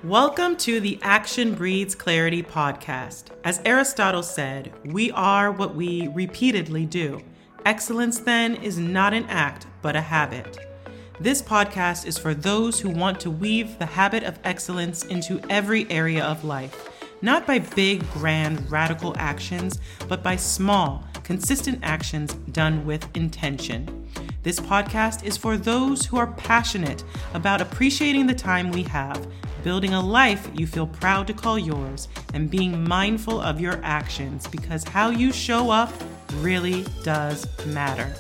Welcome to the Action Breeds Clarity podcast. As Aristotle said, we are what we repeatedly do. Excellence, then, is not an act, but a habit. This podcast is for those who want to weave the habit of excellence into every area of life, not by big, grand, radical actions, but by small, consistent actions done with intention. This podcast is for those who are passionate about appreciating the time we have, building a life you feel proud to call yours, and being mindful of your actions because how you show up really does matter.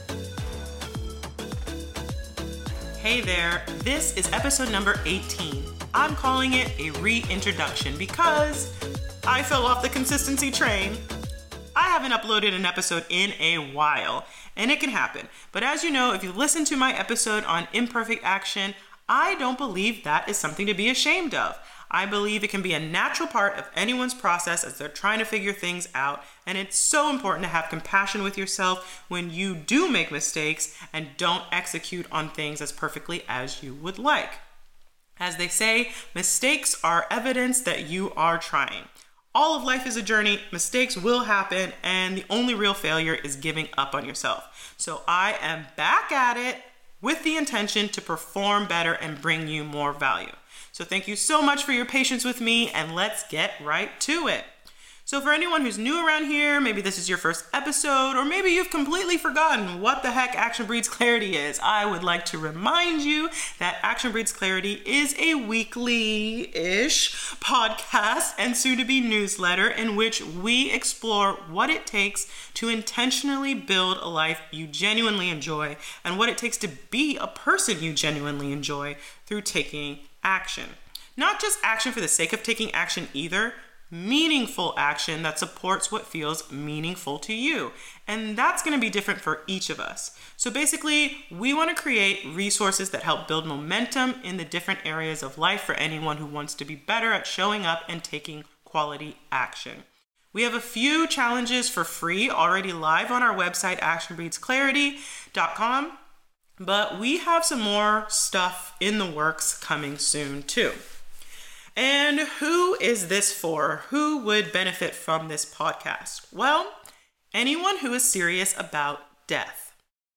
Hey there, this is episode number 18. I'm calling it a reintroduction because I fell off the consistency train. I haven't uploaded an episode in a while, and it can happen. But as you know, if you listen to my episode on imperfect action, I don't believe that is something to be ashamed of. I believe it can be a natural part of anyone's process as they're trying to figure things out, and it's so important to have compassion with yourself when you do make mistakes and don't execute on things as perfectly as you would like. As they say, mistakes are evidence that you are trying. All of life is a journey, mistakes will happen, and the only real failure is giving up on yourself. So I am back at it with the intention to perform better and bring you more value. So thank you so much for your patience with me, and let's get right to it. So for anyone who's new around here, maybe this is your first episode, or maybe you've completely forgotten what the heck Action Breeds Clarity is, I would like to remind you that Action Breeds Clarity is a weekly-ish podcast and soon-to-be newsletter in which we explore what it takes to intentionally build a life you genuinely enjoy and what it takes to be a person you genuinely enjoy through taking action. Not just action for the sake of taking action either, meaningful action that supports what feels meaningful to you. And that's going to be different for each of us. So basically, we want to create resources that help build momentum in the different areas of life for anyone who wants to be better at showing up and taking quality action. We have a few challenges for free already live on our website, actionbreedsclarity.com, but we have some more stuff in the works coming soon too. And who is this for? Who would benefit from this podcast? Well, anyone who is serious about death.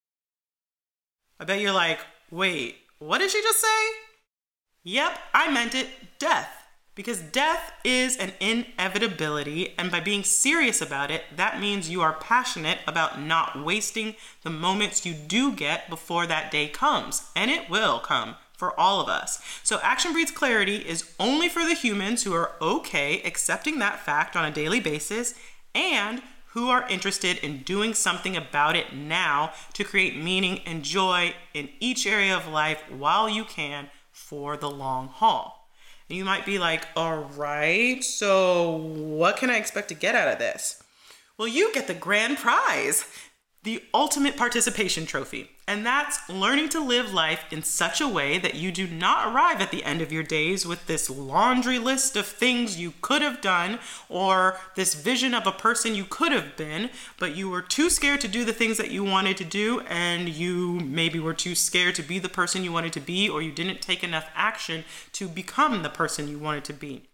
I bet you're like, wait, what did she just say? Yep, I meant it, death. Because death is an inevitability, and by being serious about it, that means you are passionate about not wasting the moments you do get before that day comes. And it will come. For all of us. So Action Breeds Clarity is only for the humans who are okay accepting that fact on a daily basis and who are interested in doing something about it now to create meaning and joy in each area of life while you can for the long haul. And you might be like, all right, so what can I expect to get out of this? Well, you get the grand prize, the ultimate participation trophy. And that's learning to live life in such a way that you do not arrive at the end of your days with this laundry list of things you could have done or this vision of a person you could have been, but you were too scared to do the things that you wanted to do, and you maybe were too scared to be the person you wanted to be, or you didn't take enough action to become the person you wanted to be.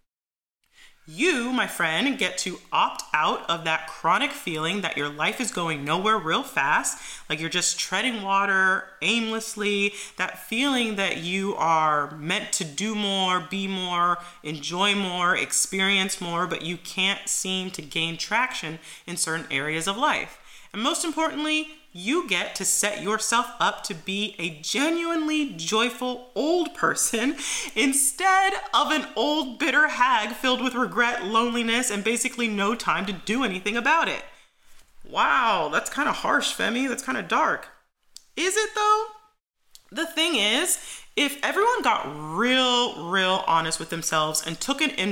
You, my friend, get to opt out of that chronic feeling that your life is going nowhere real fast, like you're just treading water aimlessly, that feeling that you are meant to do more, be more, enjoy more, experience more, but you can't seem to gain traction in certain areas of life. And most importantly, you get to set yourself up to be a genuinely joyful old person instead of an old bitter hag filled with regret, loneliness, and basically no time to do anything about it. Wow, that's kind of harsh, Femi. That's kind of dark. Is it though? The thing is, if everyone got real honest with themselves and took an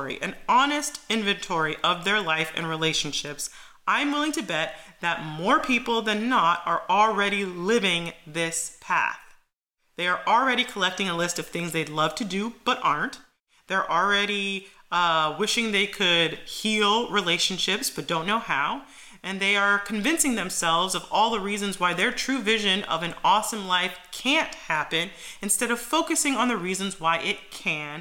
honest inventory of their life and relationships, I'm willing to bet that more people than not are already living this path. They are already collecting a list of things they'd love to do but aren't. They're already wishing they could heal relationships but don't know how. And they are convincing themselves of all the reasons why their true vision of an awesome life can't happen instead of focusing on the reasons why it can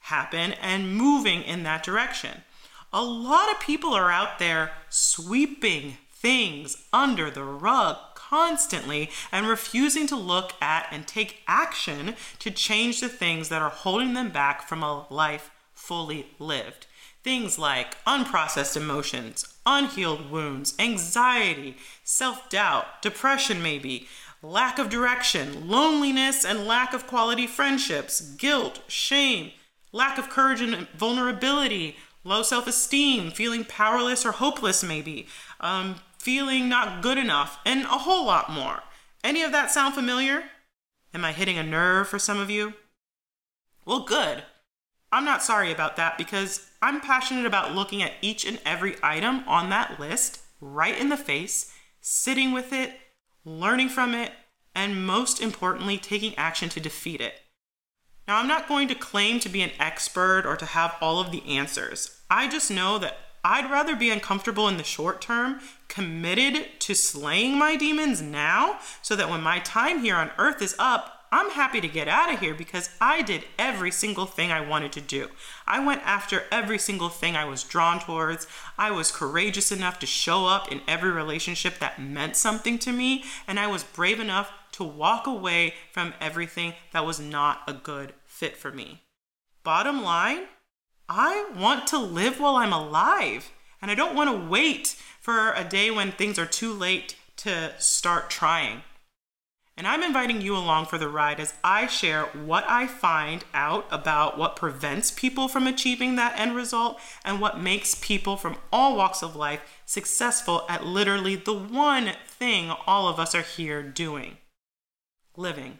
happen and moving in that direction. A lot of people are out there sweeping things under the rug constantly and refusing to look at and take action to change the things that are holding them back from a life fully lived. Things like unprocessed emotions, unhealed wounds, anxiety, self-doubt, depression maybe, lack of direction, loneliness and lack of quality friendships, guilt, shame, lack of courage and vulnerability, low self-esteem, feeling powerless or hopeless maybe, feeling not good enough, and a whole lot more. Any of that sound familiar? Am I hitting a nerve for some of you? Well, good. I'm not sorry about that because I'm passionate about looking at each and every item on that list right in the face, sitting with it, learning from it, and most importantly, taking action to defeat it. Now, I'm not going to claim to be an expert or to have all of the answers. I just know that I'd rather be uncomfortable in the short term, committed to slaying my demons now, so that when my time here on earth is up, I'm happy to get out of here because I did every single thing I wanted to do. I went after every single thing I was drawn towards. I was courageous enough to show up in every relationship that meant something to me, and I was brave enough to walk away from everything that was not a good fit for me. Bottom line, I want to live while I'm alive, and I don't want to wait for a day when things are too late to start trying. And I'm inviting you along for the ride as I share what I find out about what prevents people from achieving that end result and what makes people from all walks of life successful at literally the one thing all of us are here doing: living.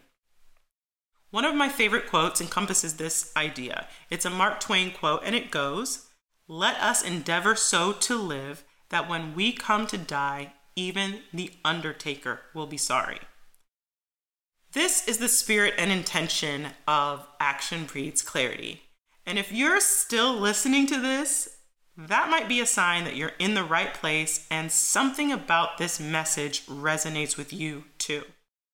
One of my favorite quotes encompasses this idea. It's a Mark Twain quote, and it goes, "Let us endeavor so to live that when we come to die, even the undertaker will be sorry." This is the spirit and intention of Action Breeds Clarity. And if you're still listening to this, that might be a sign that you're in the right place and something about this message resonates with you too.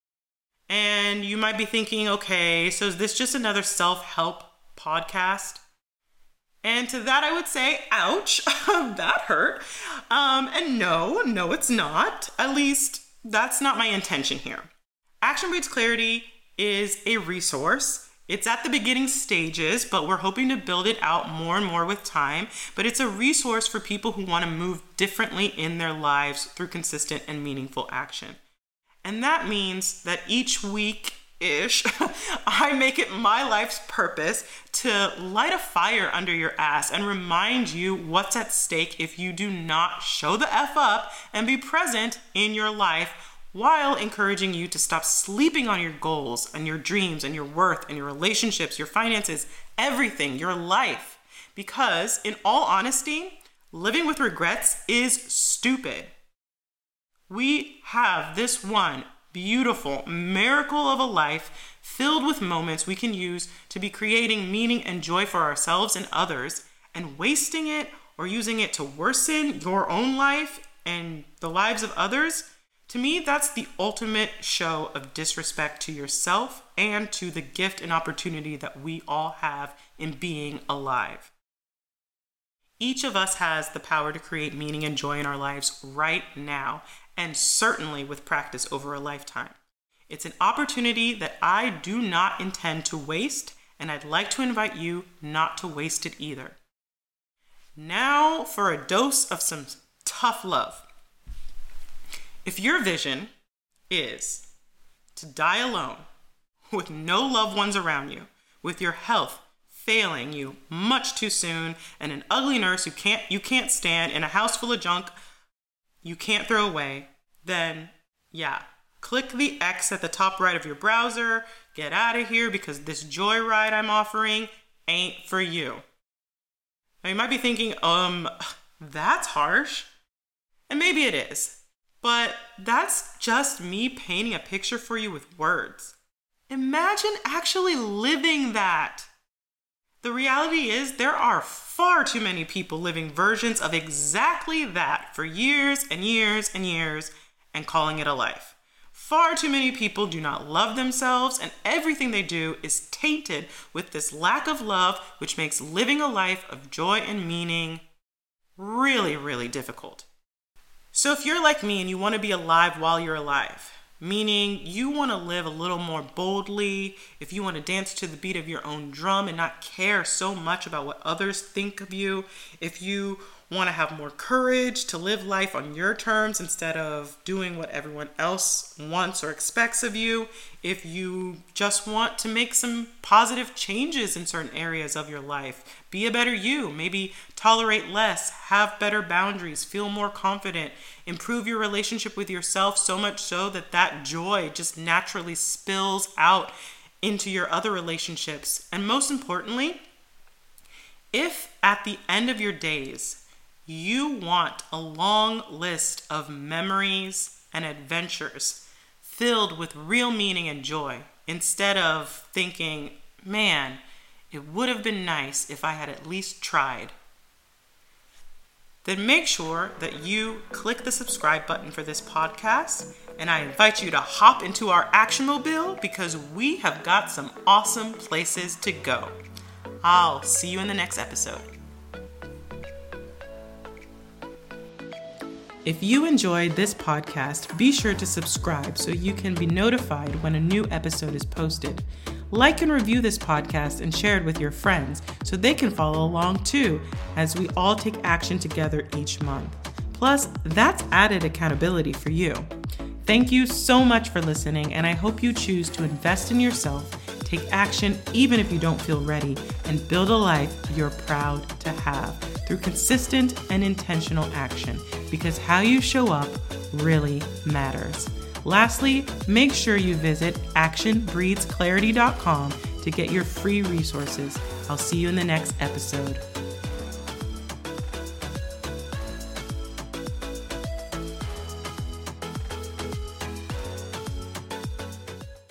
And you might be thinking, okay, so is this just another self-help podcast? And to that I would say, ouch, that hurt. And no, it's not. At least that's not my intention here. Action Breeds Clarity is a resource. It's at the beginning stages, but we're hoping to build it out more and more with time. But it's a resource for people who want to move differently in their lives through consistent and meaningful action. And that means that each week-ish, I make it my life's purpose to light a fire under your ass and remind you what's at stake if you do not show the F up and be present in your life, while encouraging you to stop sleeping on your goals and your dreams and your worth and your relationships, your finances, everything, your life. Because in all honesty, living with regrets is stupid. We have this one beautiful miracle of a life filled with moments we can use to be creating meaning and joy for ourselves and others, and wasting it or using it to worsen your own life and the lives of others. To me, that's the ultimate show of disrespect to yourself and to the gift and opportunity that we all have in being alive. Each of us has the power to create meaning and joy in our lives right now, and certainly with practice over a lifetime. It's an opportunity that I do not intend to waste, and I'd like to invite you not to waste it either. Now for a dose of some tough love. If your vision is to die alone with no loved ones around you, with your health failing you much too soon, and an ugly nurse you can't stand, in a house full of junk you can't throw away, then yeah, click the X at the top right of your browser, get out of here because this joyride I'm offering ain't for you. Now you might be thinking, that's harsh. And maybe it is. But that's just me painting a picture for you with words. Imagine actually living that. The reality is there are far too many people living versions of exactly that for years and years and years and calling it a life. Far too many people do not love themselves, and everything they do is tainted with this lack of love, which makes living a life of joy and meaning really, really difficult. So if you're like me and you want to be alive while you're alive, meaning you want to live a little more boldly, if you want to dance to the beat of your own drum and not care so much about what others think of you, if you want to have more courage to live life on your terms instead of doing what everyone else wants or expects of you, if you just want to make some positive changes in certain areas of your life, be a better you, maybe tolerate less, have better boundaries, feel more confident, improve your relationship with yourself so much so that that joy just naturally spills out into your other relationships. And most importantly, if at the end of your days, you want a long list of memories and adventures filled with real meaning and joy, instead of thinking, man, it would have been nice if I had at least tried, then make sure that you click the subscribe button for this podcast, and I invite you to hop into our Actionmobile because we have got some awesome places to go. I'll see you in the next episode. If you enjoyed this podcast, be sure to subscribe so you can be notified when a new episode is posted. Like and review this podcast and share it with your friends so they can follow along too, as we all take action together each month. Plus, that's added accountability for you. Thank you so much for listening, and I hope you choose to invest in yourself, take action even if you don't feel ready, and build a life you're proud to have through consistent and intentional action, because how you show up really matters. Lastly, make sure you visit actionbreedsclarity.com to get your free resources. I'll see you in the next episode.